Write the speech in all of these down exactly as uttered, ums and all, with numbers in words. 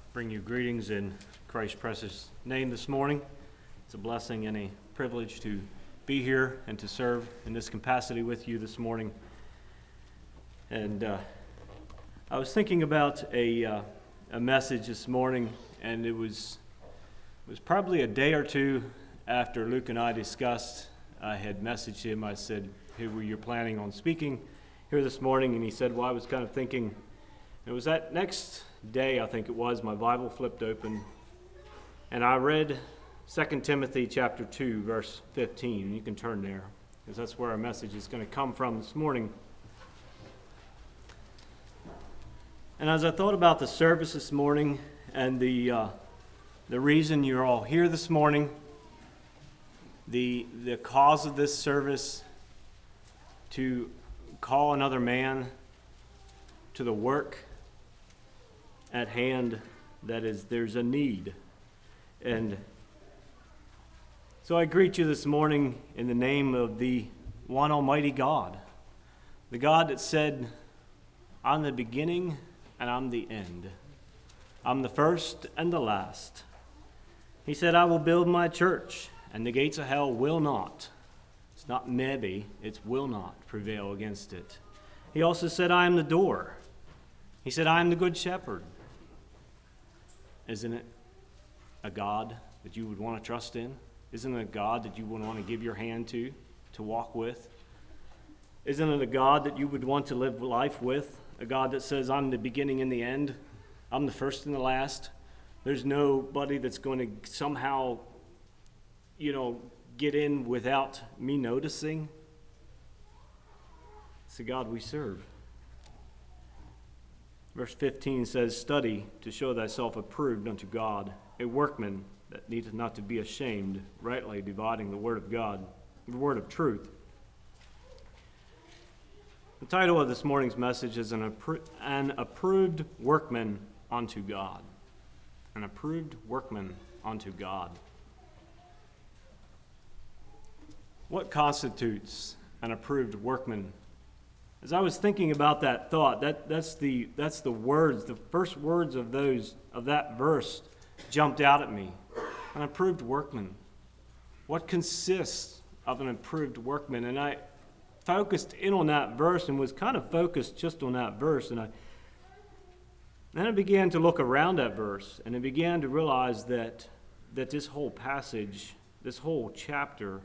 bring you greetings in Christ's precious name this morning. It's a blessing and a privilege to be here and to serve in this capacity with you this morning. And uh, I was thinking about a uh, a message this morning, and it was it was probably a day or two after Luke and I discussed. I had messaged him. I said, "Hey, were you planning on speaking here this morning?" And he said, "Well, I was kind of thinking." It was that next day, I think it was, my Bible flipped open, and I read Second Timothy chapter two, verse fifteen. You can turn there, because that's where our message is going to come from this morning. And as I thought about the service this morning and the uh, the reason you're all here this morning, the the cause of this service, to call another man to the work at hand, that is, there's a need. And so I greet you this morning in the name of the one Almighty God, the God that said, "I'm the beginning and I'm the end. I'm the first and the last." He said, "I will build my church, and the gates of hell will not." It's not maybe, it's will not prevail against it. He also said, "I am the door." He said, "I am the good shepherd." Isn't it a God that you would want to trust in? Isn't it a God that you would want to give your hand to, to walk with? Isn't it a God that you would want to live life with? A God that says, "I'm the beginning and the end. I'm the first and the last. There's nobody that's going to somehow, you know, get in without me noticing." It's the God we serve. Verse fifteen says, "Study to show thyself approved unto God, a workman that needeth not to be ashamed, rightly dividing the word of God, the word of truth." The title of this morning's message is An, appro- an Approved Workman unto God. An approved workman unto God. What constitutes an approved workman? As I was thinking about that thought, that, that's the that's the words, the first words of those of that verse jumped out at me. An approved workman. What consists of an approved workman? And I focused in on that verse and was kind of focused just on that verse. And I then I began to look around that verse, and I began to realize that that this whole passage, this whole chapter,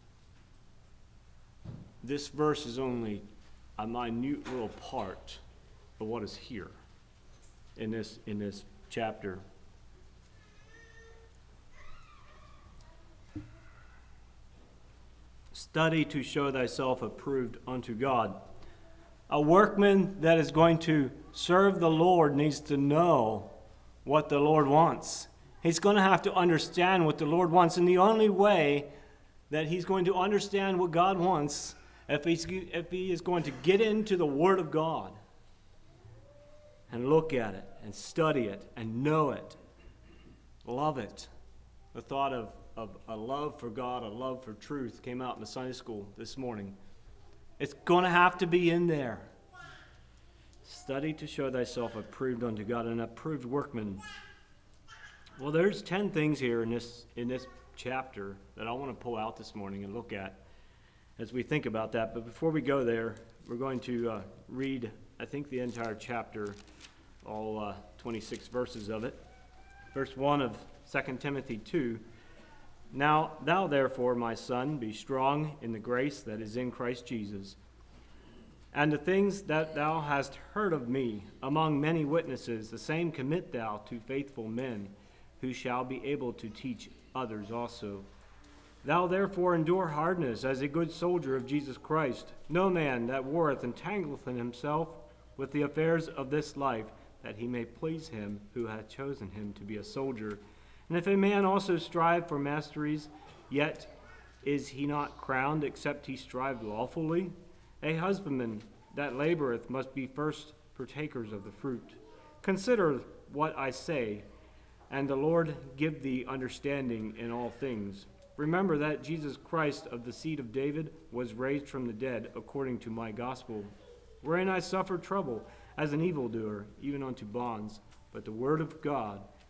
this verse is only a minute little part of what is here in this in this chapter. Study to show thyself approved unto God. A workman that is going to serve the Lord needs to know what the Lord wants. He's going to have to understand what the Lord wants, and the only way that he's going to understand what God wants, If, he's, if he is going to get into the Word of God and look at it and study it and know it, love it. The thought of, of a love for God, a love for truth came out in the Sunday school this morning. It's going to have to be in there. Study to show thyself approved unto God, an approved workman. Well, there's ten things here in this in this chapter that I want to pull out this morning and look at as we think about that. But before we go there, we're going to uh, read, I think, the entire chapter, all uh, twenty-six verses of it. Verse one of Second Timothy two, "Now thou therefore, my son, be strong in the grace that is in Christ Jesus. And the things that thou hast heard of me among many witnesses, the same commit thou to faithful men, who shall be able to teach others also. Thou therefore endure hardness as a good soldier of Jesus Christ. No man that warreth entangleth in himself with the affairs of this life, that he may please him who hath chosen him to be a soldier. And if a man also strive for masteries, yet is he not crowned, except he strive lawfully? A husbandman that laboreth must be first partakers of the fruit. Consider what I say, and the Lord give thee understanding in all things. Remember that Jesus Christ of the seed of David was raised from the dead according to my gospel, wherein I suffered trouble as an evildoer, even unto bonds. But the word of God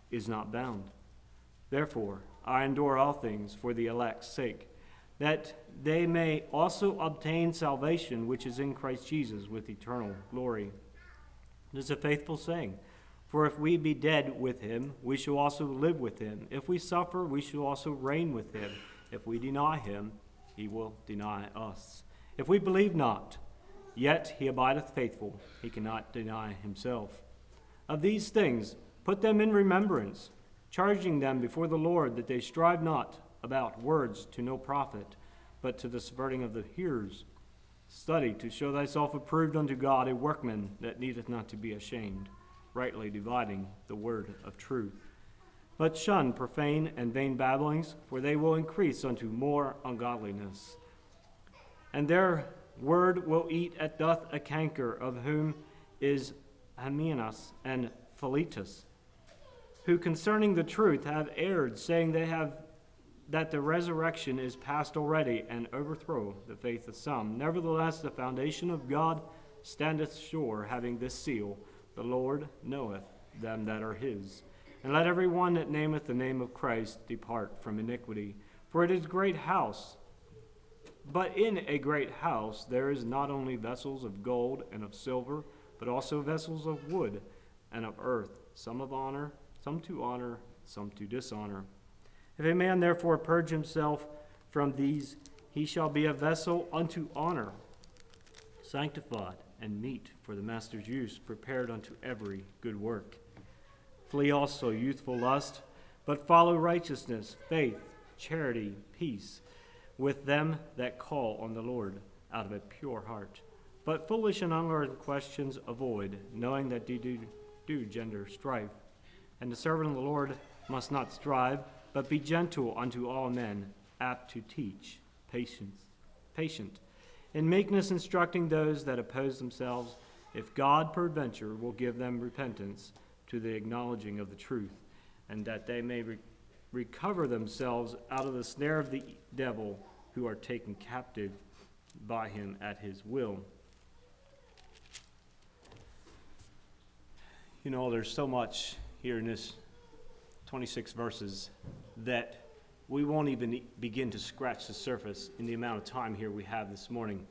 is not bound. Therefore, I endure all things for the elect's sake, that they may also obtain salvation which is in Christ Jesus with eternal glory. It is a faithful saying, for if we be dead with him, we shall also live with him. If we suffer, we shall also reign with him. If we deny him, he will deny us. If we believe not, yet he abideth faithful, he cannot deny himself. Of these things put them in remembrance, charging them before the Lord that they strive not about words to no profit, but to the subverting of the hearers. Study to show thyself approved unto God, a workman that needeth not to be ashamed, rightly dividing the word of truth. But shun profane and vain babblings, for they will increase unto more ungodliness. And their word will eat at doth a canker, of whom is Hymenaeus and Philetus, who concerning the truth have erred, saying they have that the resurrection is past already, and overthrow the faith of some. Nevertheless, the foundation of God standeth sure, having this seal, the Lord knoweth them that are his. And let every one that nameth the name of Christ depart from iniquity. For it is a great house, but in a great house there is not only vessels of gold and of silver, but also vessels of wood and of earth, some of honor, some to honor, some to dishonor. If a man therefore purge himself from these, he shall be a vessel unto honor, sanctified and meet for the master's use, prepared unto every good work. Flee also youthful lust, but follow righteousness, faith, charity, peace, with them that call on the Lord out of a pure heart. But foolish and unlearned questions avoid, knowing that they do, do gender strife. And the servant of the Lord must not strive, but be gentle unto all men, apt to teach, patience, patient, in meekness instructing those that oppose themselves, if God peradventure will give them repentance to the acknowledging of the truth, and that they may re- recover themselves out of the snare of the devil, who are taken captive by him at his will. You know, there's so much here in this twenty-six verses that we won't even begin to scratch the surface in the amount of time here we have this morning.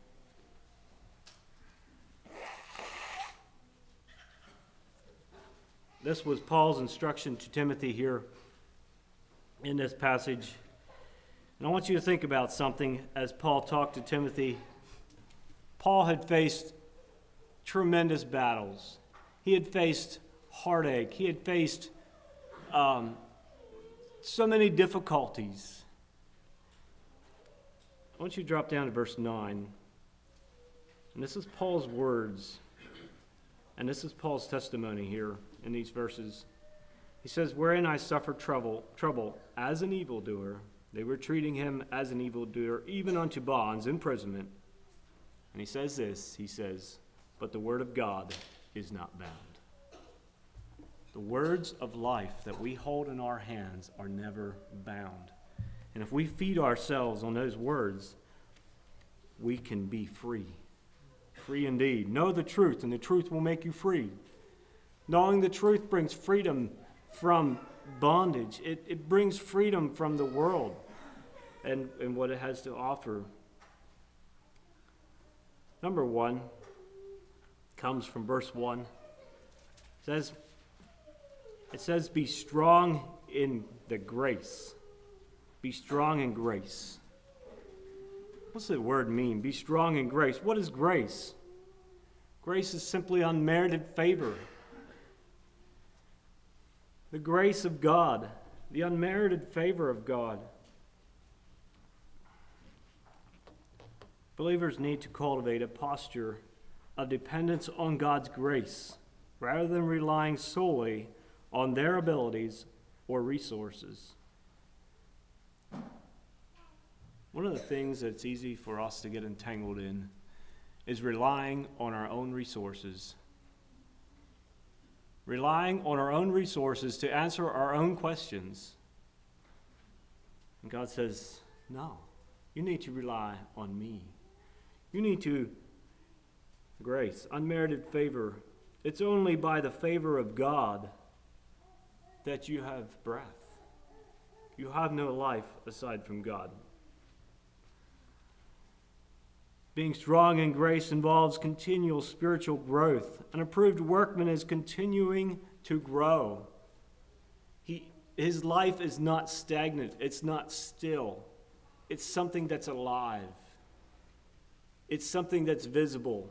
This was Paul's instruction to Timothy here in this passage. And I want you to think about something as Paul talked to Timothy. Paul had faced tremendous battles. He had faced heartache. He had faced um, so many difficulties. I want you to drop down to verse nine. And this is Paul's words. And this is Paul's testimony here in these verses. He says, wherein I suffered trouble, trouble as an evildoer. They were treating him as an evildoer, even unto bonds, imprisonment. And he says this, he says, but the word of God is not bound. The words of life that we hold in our hands are never bound. And if we feed ourselves on those words, we can be free. Free indeed. Know the truth, and the truth will make you free. Knowing the truth brings freedom from bondage. It, it brings freedom from the world and, and what it has to offer. Number one comes from verse one. It says, it says, be strong in the grace. Be strong in grace. What's the word mean? Be strong in grace. What is grace? Grace is simply unmerited favor. The grace of God, the unmerited favor of God. Believers need to cultivate a posture of dependence on God's grace rather than relying solely on their abilities or resources. One of the things that's easy for us to get entangled in is relying on our own resources. Relying on our own resources to answer our own questions. And God says, no, you need to rely on me. You need to, grace, unmerited favor. It's only by the favor of God that you have breath. You have no life aside from God. Being strong in grace involves continual spiritual growth. An approved workman is continuing to grow. He, his life is not stagnant. It's not still. It's something that's alive. It's something that's visible.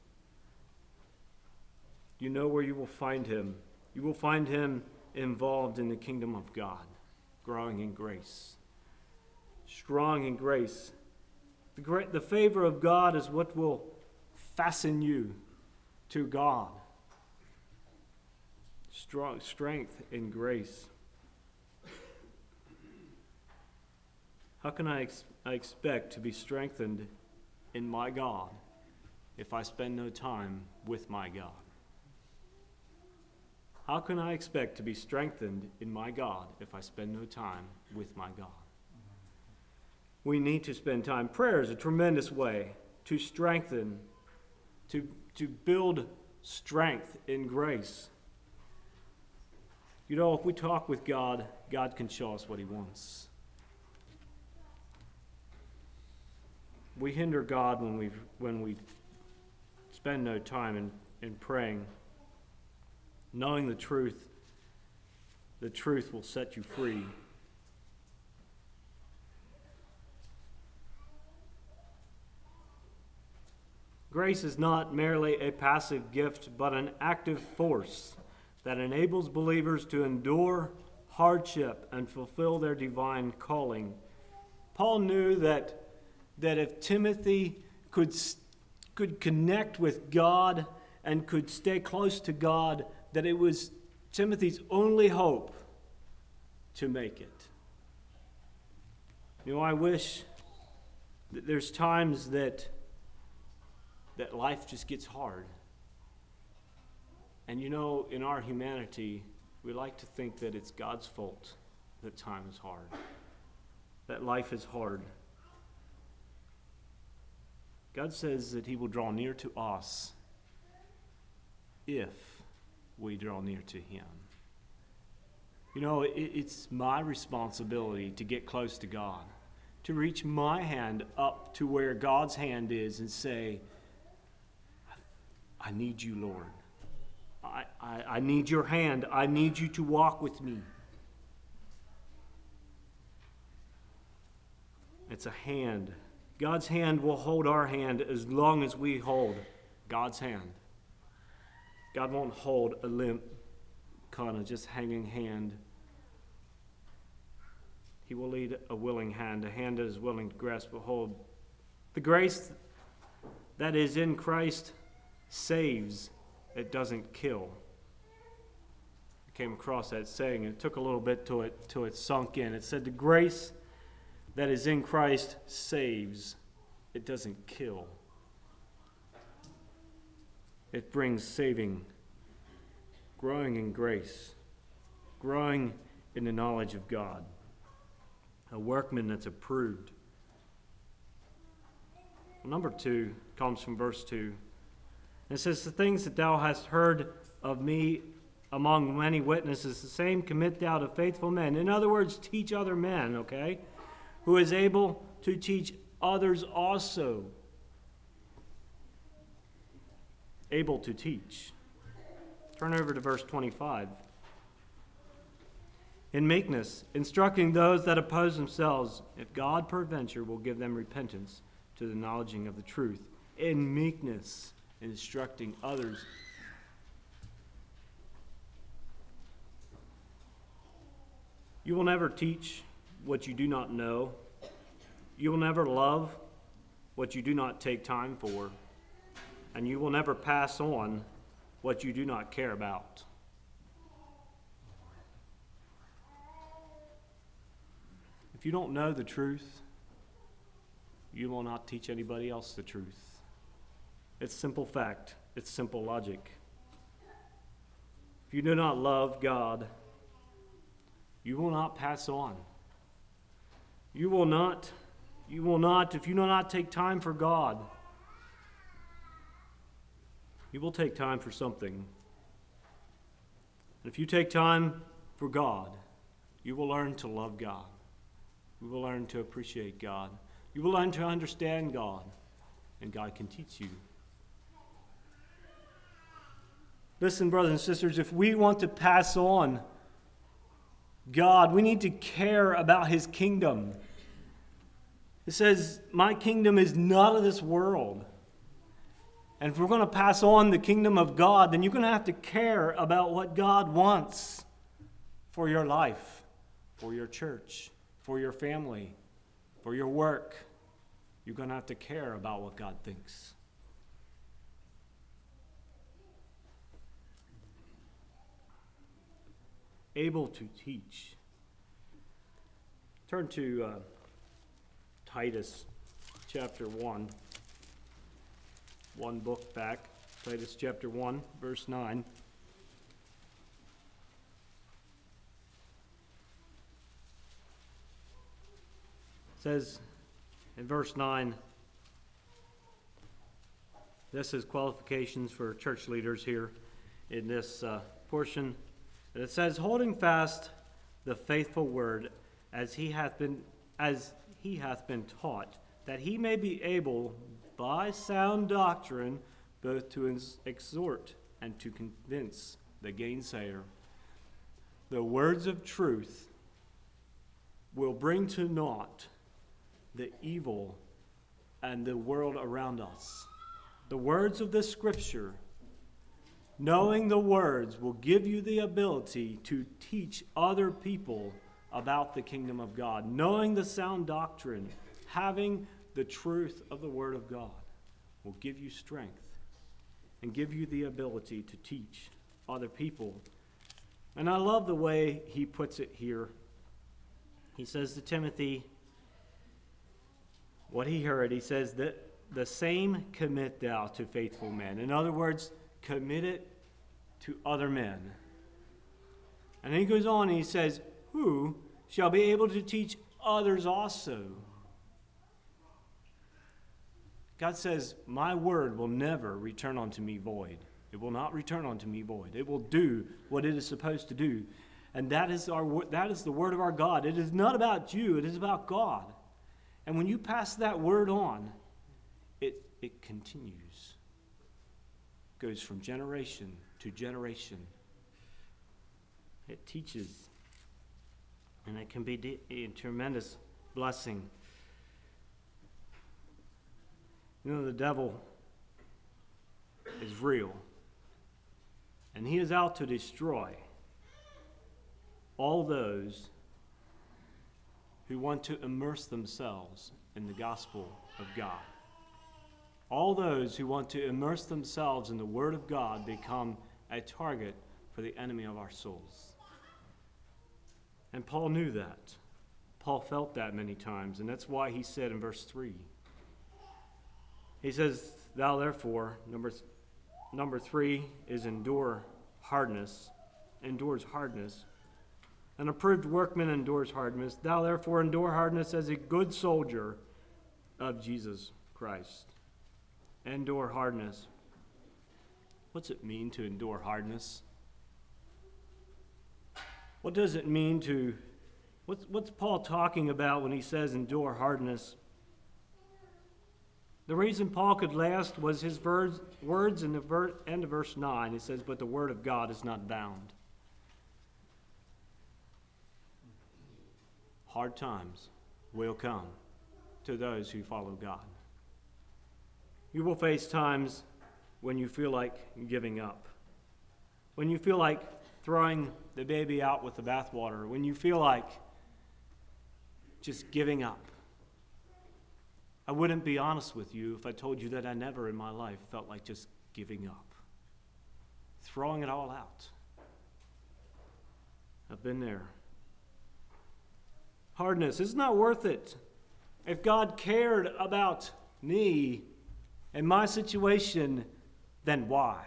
You know where you will find him. You will find him involved in the kingdom of God, growing in grace, strong in grace. The, great, the favor of God is what will fasten you to God. Strong strength in grace. How can I, ex- I expect to be strengthened in my God if I spend no time with my God? How can I expect to be strengthened in my God if I spend no time with my God? We need to spend time. Prayer is a tremendous way to strengthen, to, to build strength in grace. You know, if we talk with God, God can show us what he wants. We hinder God when we when we spend no time in, in praying. Knowing the truth, the truth will set you free. Grace is not merely a passive gift, but an active force that enables believers to endure hardship and fulfill their divine calling. Paul knew that, that if Timothy could, could connect with God and could stay close to God, that it was Timothy's only hope to make it. You know, I wish that there's times that that life just gets hard. And you know, in our humanity, we like to think that it's God's fault that time is hard, that life is hard. God says that he will draw near to us if we draw near to him. You know, it, it's my responsibility to get close to God, to reach my hand up to where God's hand is and say, I need you, Lord. I, I, I need your hand. I need you to walk with me. It's a hand. God's hand will hold our hand as long as we hold God's hand. God won't hold a limp, kind of just hanging hand. He will lead a willing hand, a hand that is willing to grasp a hold. The grace that is in Christ saves, it doesn't kill. I came across that saying, and it took a little bit till it, till it sunk in. It said, the grace that is in Christ saves, it doesn't kill. It brings saving, growing in grace, growing in the knowledge of God. A workman that's approved. Number two comes from verse two. It says, the things that thou hast heard of me among many witnesses, the same commit thou to faithful men. In other words, teach other men, okay? Who is able to teach others also. Able to teach. Turn over to verse twenty-five. In meekness, instructing those that oppose themselves, if God peradventure will give them repentance to the knowledging of the truth. In meekness, instructing others. You will never teach what you do not know. You will never love what you do not take time for. And you will never pass on what you do not care about. If you don't know the truth, you will not teach anybody else the truth. It's simple fact. It's simple logic. If you do not love God, you will not pass on. You will not, you will not, if you do not take time for God, you will take time for something. And if you take time for God, you will learn to love God. You will learn to appreciate God. You will learn to understand God, and God can teach you. Listen, brothers and sisters, if we want to pass on God, we need to care about his kingdom. It says, my kingdom is not of this world. And if we're going to pass on the kingdom of God, then you're going to have to care about what God wants for your life, for your church, for your family, for your work. You're going to have to care about what God thinks. Able to teach. Turn to uh, Titus chapter one. One book back. Titus chapter one, verse nine. It says in verse nine, this is qualifications for church leaders here in this uh, portion. And it says, holding fast the faithful word as he hath been as he hath been taught, that he may be able by sound doctrine both to exhort and to convince the gainsayer. The words of truth will bring to naught the evil and the world around us. The words of the Scripture, knowing the words, will give you the ability to teach other people about the kingdom of God. Knowing the sound doctrine, having the truth of the Word of God will give you strength and give you the ability to teach other people. And I love the way he puts it here. He says to Timothy, what he heard, he says that the same commit thou to faithful men. In other words, commit it to other men. And then he goes on and he says, who shall be able to teach others also. God says, my word will never return unto me void. It will not return unto me void. It will do what it is supposed to do. And that is our that is the word of our God. It is not about you, it is about God. And when you pass that word on, it it continues. It goes from generation to generation. It teaches. And it can be a tremendous blessing. You know, the devil is real. And he is out to destroy all those who want to immerse themselves in the gospel of God. All those who want to immerse themselves in the Word of God become a target for the enemy of our souls. And Paul knew that. Paul felt that many times, and that's why he said in verse three, he says, thou therefore, number, th- number three is endure hardness, endures hardness. An approved workman endures hardness. Thou therefore endure hardness as a good soldier of Jesus Christ. Endure hardness. What's it mean to endure hardness? What does it mean to, what's, what's Paul talking about when he says endure hardness? The reason Paul could last was his verse, words in the ver, end of verse nine. It says, but the word of God is not bound. Hard times will come to those who follow God. You will face times when you feel like giving up, when you feel like throwing the baby out with the bathwater, when you feel like just giving up. I wouldn't be honest with you if I told you that I never in my life felt like just giving up, throwing it all out. I've been there. Hardness, it's not worth it. If God cared about me and my situation, then why?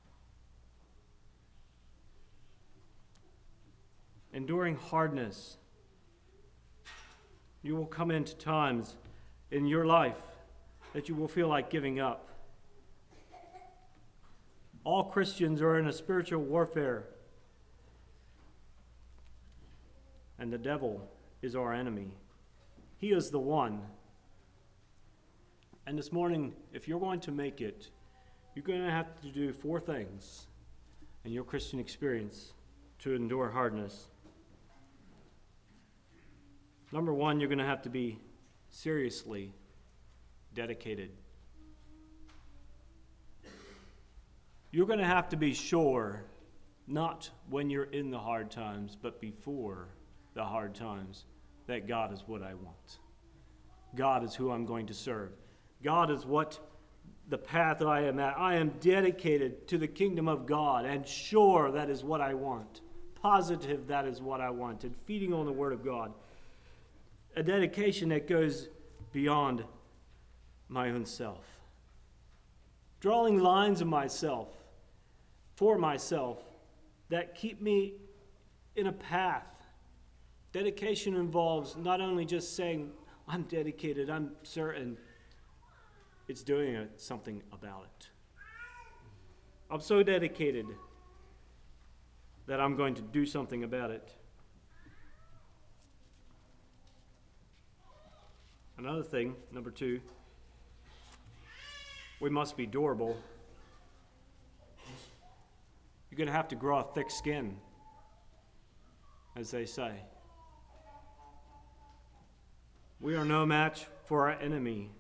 Enduring hardness. You will come into times in your life that you will feel like giving up. All Christians are in a spiritual warfare. and the devil is our enemy. He is the one. And this morning, if you're going to make it, you're going to have to do four things in your Christian experience to endure hardness. Number one, you're going to have to be seriously dedicated. You're going to have to be sure, not when you're in the hard times, but before the hard times, that God is what I want. God is who I'm going to serve. God is what the path I am at. I am dedicated to the kingdom of God, and sure that is what I want. Positive that is what I want, and feeding on the Word of God. A dedication that goes beyond my own self. Drawing lines of myself, for myself, that keep me in a path. Dedication involves not only just saying, I'm dedicated, I'm certain. It's doing something about it. I'm so dedicated that I'm going to do something about it. Another thing, number two, we must be durable. You're going to have to grow a thick skin, as they say. We are no match for our enemy.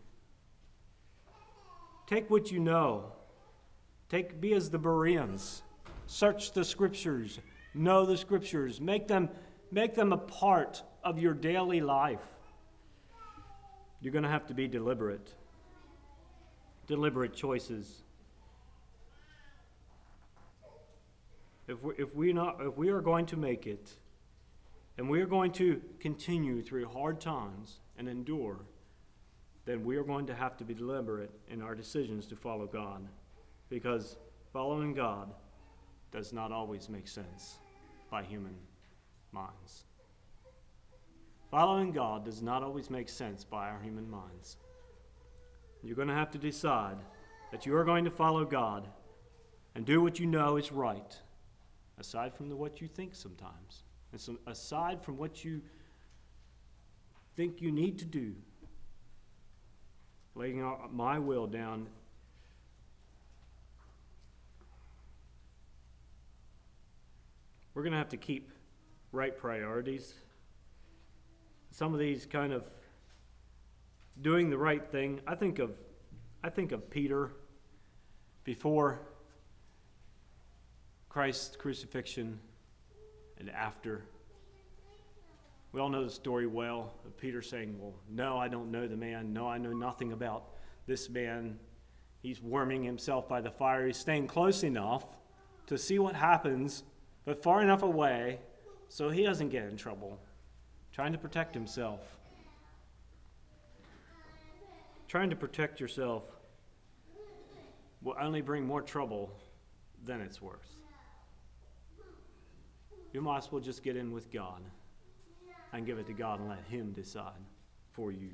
Take what you know. Take, be as the Bereans. Search the Scriptures. Know the Scriptures. Make them, make them a part of your daily life. You're going to have to be deliberate. Deliberate choices. If we, if we not, if we are going to make it, and we are going to continue through hard times and endure, then we are going to have to be deliberate in our decisions to follow God, because following God does not always make sense by human minds. Following God does not always make sense by our human minds. You're going to have to decide that you are going to follow God and do what you know is right, aside from the, what you think sometimes, and some, aside from what you think you need to do. Laying my will down. We're going to have to keep right priorities. Some of these kind of doing the right thing. I think of I think of Peter before Christ's crucifixion and after. We all know the story well of Peter saying, well, no, I don't know the man. No, I know nothing about this man. He's warming himself by the fire. He's staying close enough to see what happens, but far enough away so he doesn't get in trouble. Trying to protect himself. Trying to protect yourself will only bring more trouble than it's worth. You might as well just get in with God and give it to God and let Him decide for you.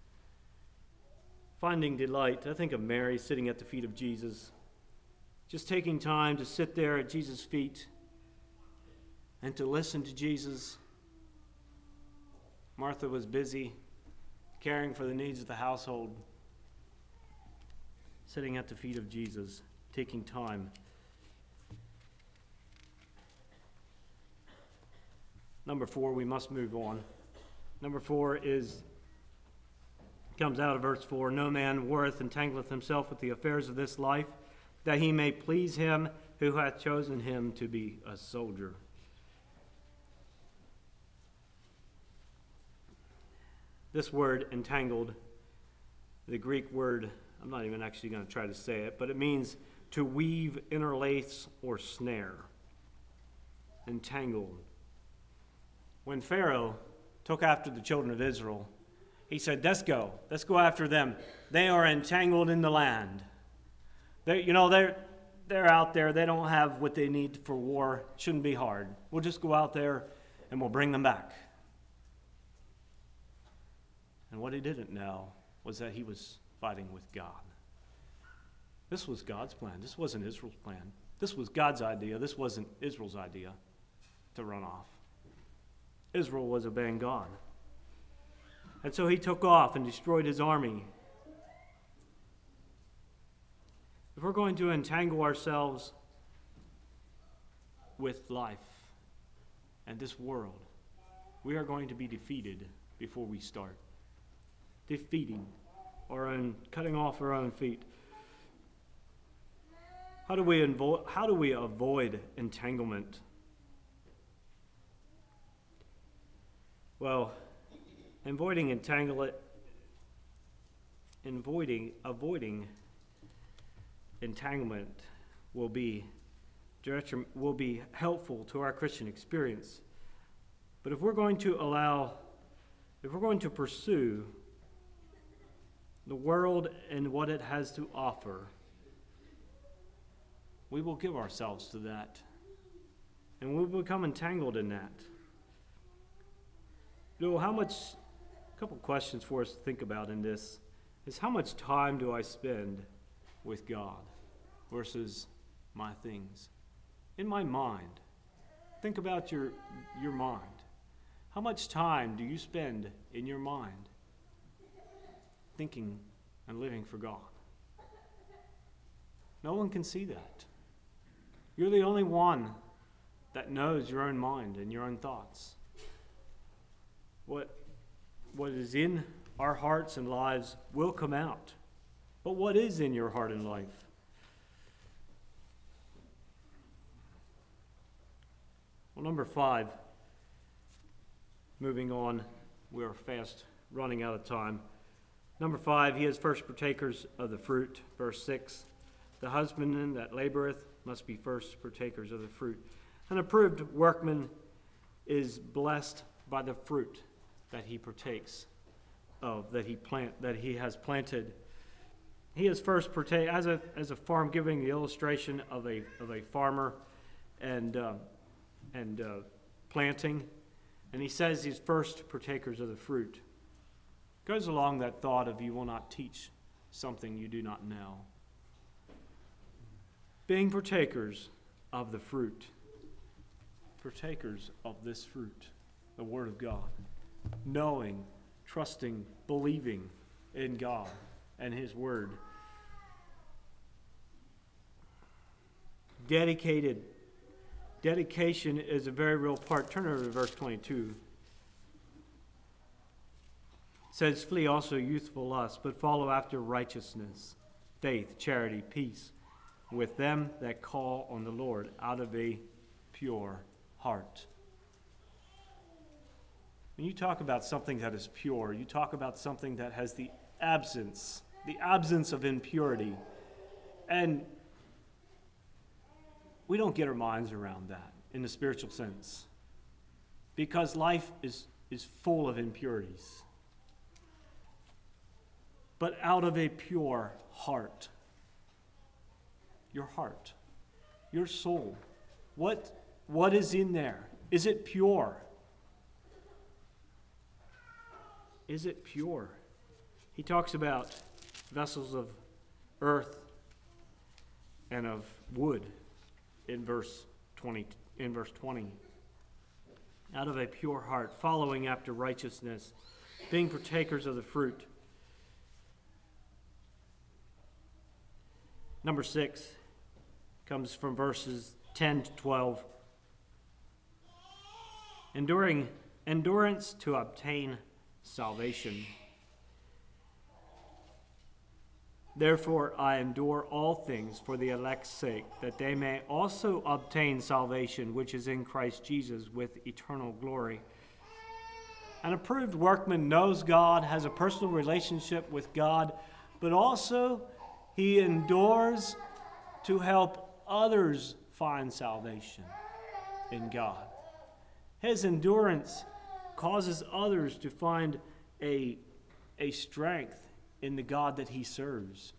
Finding delight. I think of Mary sitting at the feet of Jesus, just taking time to sit there at Jesus' feet and to listen to Jesus. Martha was busy caring for the needs of the household, sitting at the feet of Jesus, taking time. Number four, we must move on. Number four is, comes out of verse four, no man worth entangleth himself with the affairs of this life, that he may please him who hath chosen him to be a soldier. This word, entangled, the Greek word, I'm not even actually going to try to say it, but it means to weave, interlace, or snare. Entangled. When Pharaoh took after the children of Israel, he said, let's go. Let's go after them. They are entangled in the land. They, you know, they're, they're out there. They don't have what they need for war. It shouldn't be hard. We'll just go out there and we'll bring them back. And what he didn't know was that he was fighting with God. This was God's plan. This wasn't Israel's plan. This was God's idea. This wasn't Israel's idea to run off. Israel was obeying God. And so he took off and destroyed his army. If we're going to entangle ourselves with life and this world, we are going to be defeated before we start. Defeating our own, cutting off our own feet. How do we invo- how do we avoid entanglement? Well, avoiding entanglement, avoiding avoiding entanglement will be will be helpful to our Christian experience. But if we're going to allow, if we're going to pursue the world and what it has to offer, we will give ourselves to that. And we'll become entangled in that. You know, how much, a couple questions for us to think about in this is how much time do I spend with God versus my things? In my mind. Think about your, your mind. How much time do you spend in your mind thinking and living for God? No one can see that. You're the only one that knows your own mind and your own thoughts. What, what is in our hearts and lives will come out. But what is in your heart and life? Well, number five, moving on, we are fast running out of time. Number five, he is first partakers of the fruit. Verse six, the husbandman that laboreth must be first partakers of the fruit. An approved workman is blessed by the fruit that he partakes of, that he plant, that he has planted. He is first partake as a as a farm, giving the illustration of a of a farmer and uh, and uh, planting, and he says he's first partakers of the fruit. Goes along that thought of you will not teach something you do not know. Being partakers of the fruit, partakers of this fruit, the Word of God, knowing, trusting, believing in God and His Word. Dedicated. Dedication is a very real part. Turn over to verse twenty-two. It says, flee also youthful lust, but follow after righteousness, faith, charity, peace, with them that call on the Lord out of a pure heart. When you talk about something that is pure, you talk about something that has the absence, the absence of impurity. And we don't get our minds around that in the spiritual sense, because life is, is full of impurities. But out of a pure heart, your heart, your soul, what, what is in there? Is it pure? Is it pure? He talks about vessels of earth and of wood in verse twenty. In verse twenty, out of a pure heart, following after righteousness, being partakers of the fruit. Number six comes from verses ten to twelve. Enduring endurance to obtain salvation. Therefore I endure all things for the elect's sake, that they may also obtain salvation which is in Christ Jesus with eternal glory. An approved workman knows God, has a personal relationship with God, but also he endures to help others find salvation in God. His endurance causes others to find a, a strength in the God that he serves.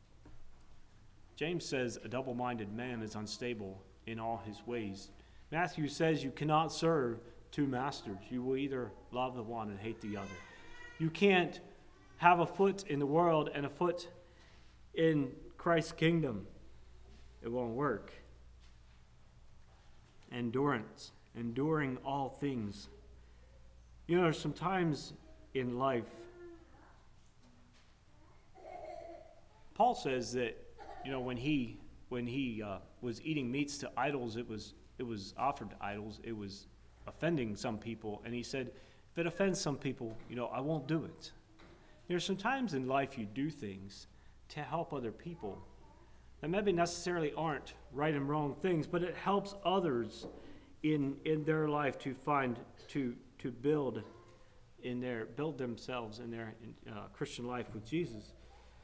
James says a double-minded man is unstable in all his ways. Matthew says you cannot serve two masters. You will either love the one and hate the other. You can't have a foot in the world and a foot in Christ's kingdom. It won't work. Endurance, enduring all things. You know, there's some times in life, Paul says that, you know, when he when he uh, was eating meats to idols, it was it was offered to idols. It was offending some people, and he said, if it offends some people, you know, I won't do it. There's some times in life you do things to help other people that maybe necessarily aren't right and wrong things, but it helps others in in their life to find to to build in their build themselves in their uh, Christian life with Jesus.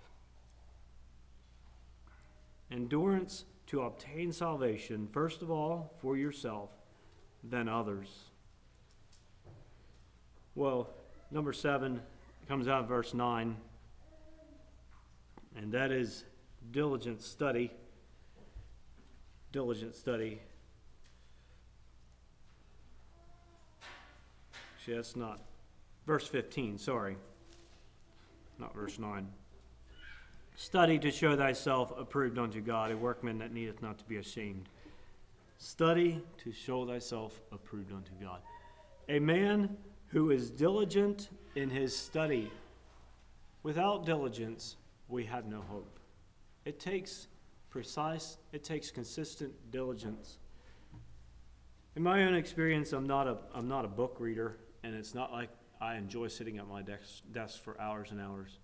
Endurance to obtain salvation, first of all for yourself, then others. Well, number seven comes out of verse nine, and that is diligent study. Diligent study. Actually, that's not verse fifteen, sorry. Not verse nine. Study to show thyself approved unto God, a workman that needeth not to be ashamed. Study to show thyself approved unto God. A man who is diligent in his study. Without diligence, we have no hope. It takes precise, it takes consistent diligence. In my own experience, I'm not a I'm not a book reader, and it's not like I enjoy sitting at my desk, desk for hours and hours.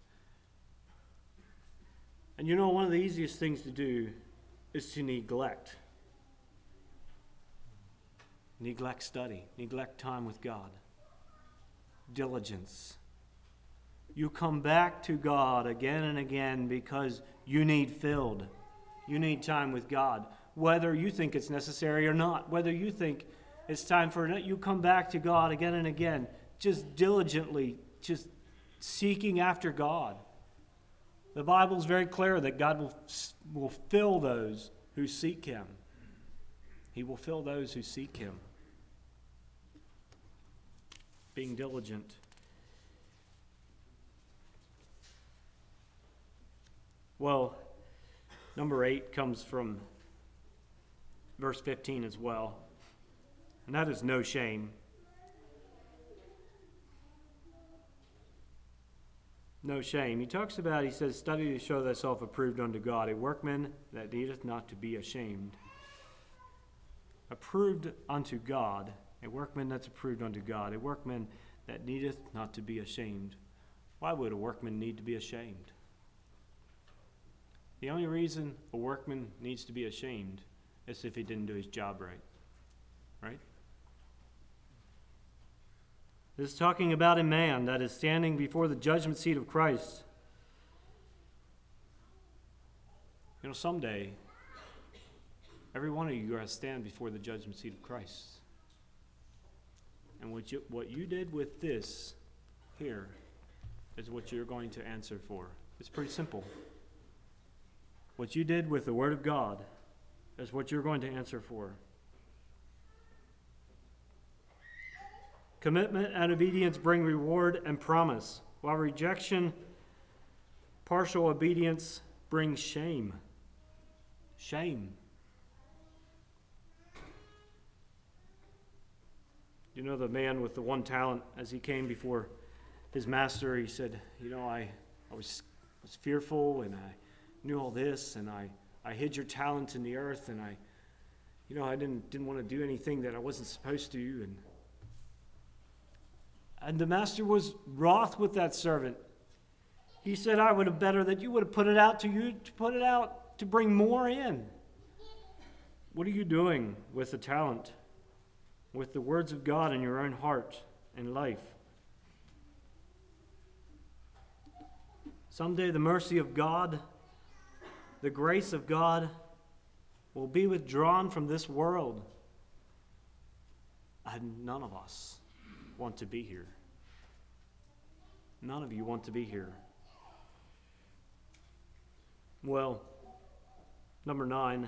And you know, one of the easiest things to do is to neglect. Neglect study, neglect time with God. Diligence. You come back to God again and again because you need filled. You need time with God, whether you think it's necessary or not, whether you think it's time for it, you come back to God again and again, just diligently, just seeking after God. The Bible is very clear that God will, will fill those who seek Him. He will fill those who seek Him. Being diligent. Well, number eight comes from verse fifteen as well, and that is no shame. No shame. He talks about, he says, study to show thyself approved unto God, a workman that needeth not to be ashamed. Approved unto God, a workman that's approved unto God, a workman that needeth not to be ashamed. Why would a workman need to be ashamed? The only reason a workman needs to be ashamed is if he didn't do his job right. Right? This is talking about a man that is standing before the judgment seat of Christ. You know, someday, every one of you are going to stand before the judgment seat of Christ. And what you, what you did with this here is what you're going to answer for. It's pretty simple. What you did with the Word of God is what you're going to answer for. Commitment and obedience bring reward and promise, while rejection, partial obedience brings shame. Shame. You know the man with the one talent, as he came before his master, he said, you know, I, I was, was fearful, and I knew all this, and I, I hid your talent in the earth, and I, you know, I didn't didn't want to do anything that I wasn't supposed to, and And the master was wroth with that servant. He said, I would have better that you would have put it out to you to put it out to bring more in. What are you doing with the talent, with the words of God in your own heart and life? Someday the mercy of God, the grace of God will be withdrawn from this world. And none of us want to be here. None of you want to be here. Well, number nine,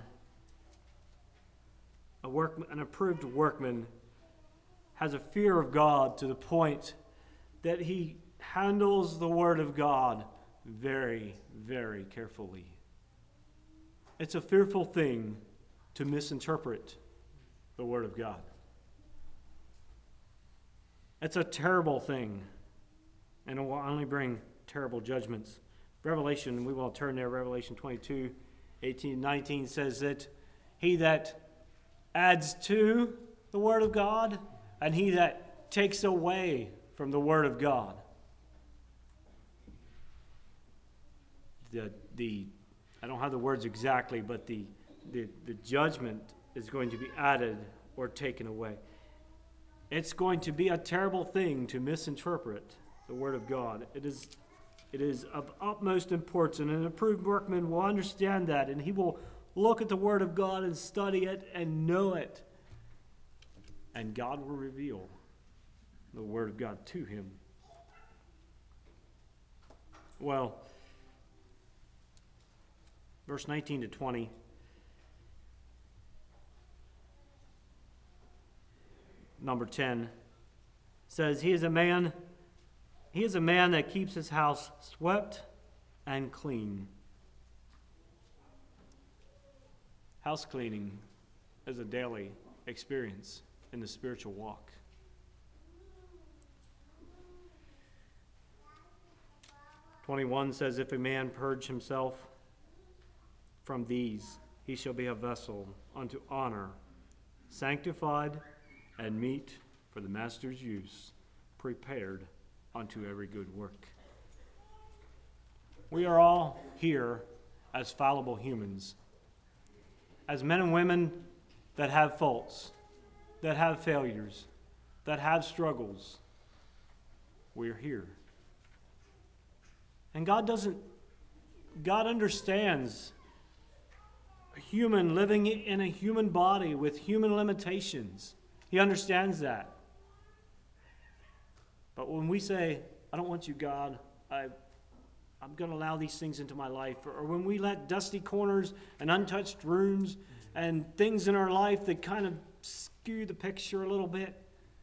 a work, an approved workman has a fear of God to the point that he handles the Word of God very, very carefully. It's a fearful thing to misinterpret the Word of God. It's a terrible thing, and it will only bring terrible judgments. Revelation, we will turn there, Revelation twenty-two, eighteen, nineteen says that he that adds to the word of God and he that takes away from the word of God. The, the I don't have the words exactly, but the, the, the judgment is going to be added or taken away. It's going to be a terrible thing to misinterpret the word of God. It is It is of utmost importance, and an approved workman will understand that, and he will look at the Word of God and study it and know it. And God will reveal the Word of God to him. Well, verse nineteen to twenty. Number ten says, He is a man... He is a man that keeps his house swept and clean. House cleaning is a daily experience in the spiritual walk. twenty-one says, If a man purge himself from these, he shall be a vessel unto honor, sanctified and meet for the master's use, prepared unto every good work. We are all here as fallible humans, as men and women that have faults, that have failures, that have struggles. We're here. And God doesn't, God understands a human living in a human body with human limitations. He understands that. But when we say, I don't want you, God, I, I'm going to allow these things into my life, or, or when we let dusty corners and untouched rooms and things in our life that kind of skew the picture a little bit,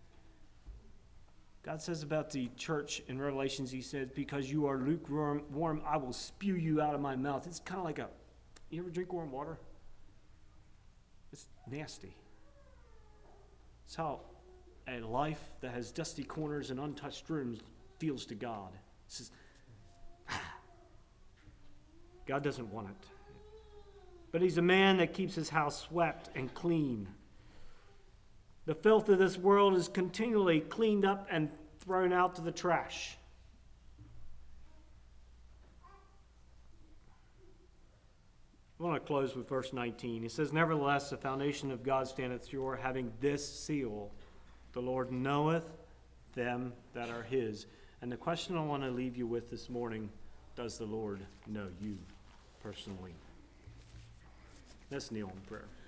God says about the church in Revelations, he says, because you are lukewarm, warm, I will spew you out of my mouth. It's kind of like a, you ever drink warm water? It's nasty. It's how a life that has dusty corners and untouched rooms feels to God. It says, God doesn't want it. But he's a man that keeps his house swept and clean. The filth of this world is continually cleaned up and thrown out to the trash. I want to close with verse nineteen. It says, Nevertheless, the foundation of God standeth sure, having this seal, the Lord knoweth them that are his. And the question I want to leave you with this morning, does the Lord know you personally? Let's kneel in prayer.